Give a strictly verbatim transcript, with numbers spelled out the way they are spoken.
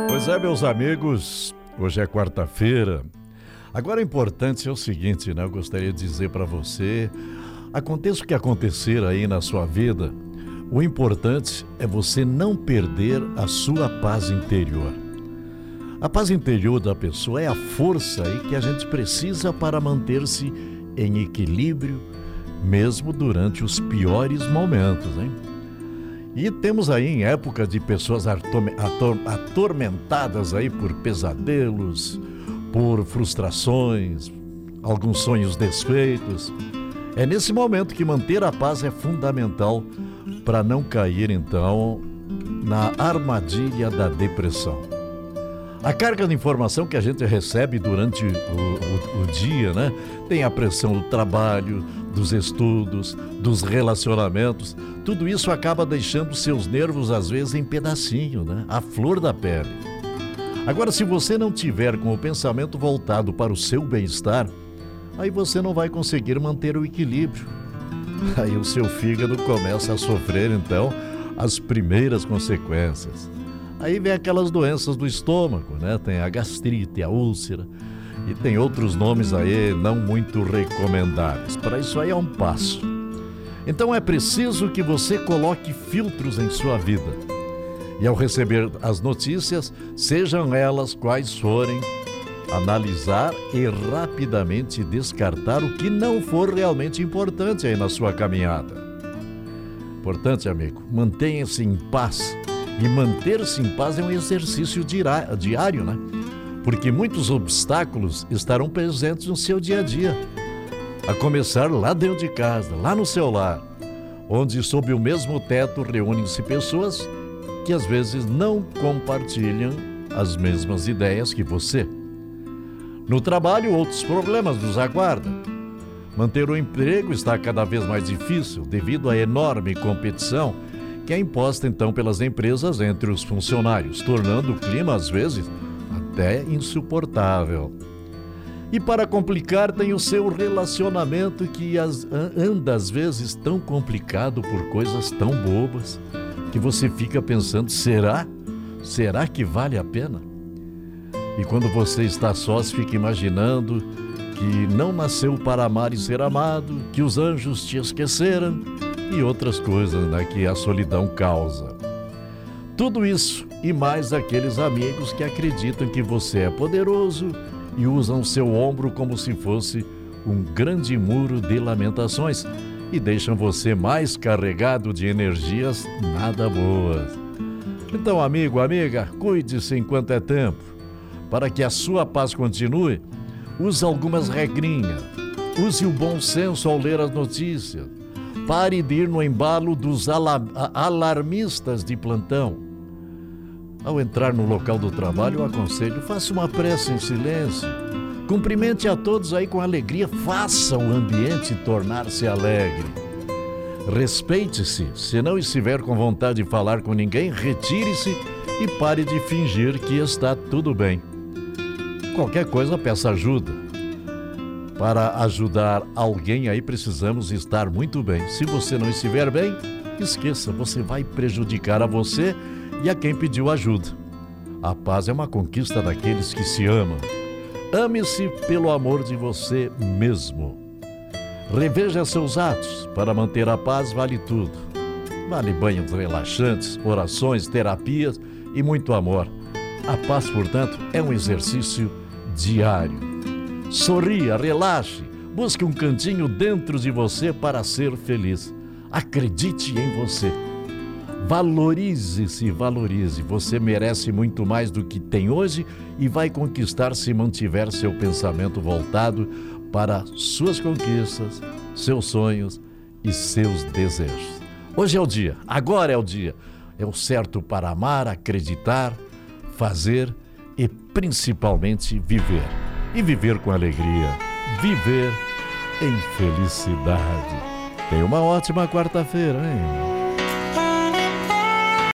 Pois é, meus amigos, hoje é quarta-feira. Agora, o importante é o seguinte, né? Eu gostaria de dizer para você, aconteça o que acontecer aí na sua vida, o importante é você não perder a sua paz interior. A paz interior da pessoa é a força aí que a gente precisa para manter-se em equilíbrio, mesmo durante os piores momentos, hein? E temos aí em época de pessoas atormentadas aí por pesadelos, por frustrações, alguns sonhos desfeitos. É nesse momento que manter a paz é fundamental para não cair, então, na armadilha da depressão. A carga de informação que a gente recebe durante o, o, o dia, né? Tem a pressão do trabalho, dos estudos, dos relacionamentos. Tudo isso acaba deixando seus nervos, às vezes, em pedacinho, né? A flor da pele. Agora, se você não tiver com o pensamento voltado para o seu bem-estar, aí você não vai conseguir manter o equilíbrio. Aí o seu fígado começa a sofrer, então, as primeiras consequências. Aí vem aquelas doenças do estômago, né? Tem a gastrite, a úlcera e tem outros nomes aí não muito recomendáveis. Para isso aí é um passo. Então é preciso que você coloque filtros em sua vida. E ao receber as notícias, sejam elas quais forem, analisar e rapidamente descartar o que não for realmente importante aí na sua caminhada. Importante, amigo, mantenha-se em paz. E manter-se em paz é um exercício diário, né? Porque muitos obstáculos estarão presentes no seu dia a dia. A começar lá dentro de casa, lá no seu lar, onde sob o mesmo teto reúnem-se pessoas que às vezes não compartilham as mesmas ideias que você. No trabalho, outros problemas nos aguardam. Manter o emprego está cada vez mais difícil devido à enorme competição que é imposta então pelas empresas entre os funcionários, tornando o clima às vezes até insuportável. E para complicar, tem o seu relacionamento que as, anda às vezes tão complicado por coisas tão bobas que você fica pensando, será? Será que vale a pena? E quando você está só, você fica imaginando que não nasceu para amar e ser amado, que os anjos te esqueceram e outras coisas, né, que a solidão causa. Tudo isso e mais aqueles amigos que acreditam que você é poderoso e usam seu ombro como se fosse um grande muro de lamentações e deixam você mais carregado de energias nada boas. Então, amigo, amiga, cuide-se enquanto é tempo. Para que a sua paz continue, use algumas regrinhas. Use o bom senso ao ler as notícias. Pare de ir no embalo dos alarmistas de plantão. Ao entrar no local do trabalho, eu aconselho, faça uma prece em silêncio. Cumprimente a todos aí com alegria, faça o ambiente tornar-se alegre. Respeite-se, se não estiver com vontade de falar com ninguém, retire-se e pare de fingir que está tudo bem. Qualquer coisa, peça ajuda. Para ajudar alguém aí precisamos estar muito bem. Se você não estiver bem, esqueça, você vai prejudicar a você e a quem pediu ajuda. A paz é uma conquista daqueles que se amam. Ame-se pelo amor de você mesmo. Reveja seus atos. Para manter a paz vale tudo. Vale banhos relaxantes, orações, terapias e muito amor. A paz, portanto, é um exercício diário. Sorria, relaxe, busque um cantinho dentro de você para ser feliz. Acredite em você. Valorize-se, valorize. Você merece muito mais do que tem hoje e vai conquistar se mantiver seu pensamento voltado para suas conquistas, seus sonhos e seus desejos. Hoje é o dia, agora é o dia. É o certo para amar, acreditar, fazer e principalmente viver. E viver com alegria, viver em felicidade. Tenha uma ótima quarta-feira, hein?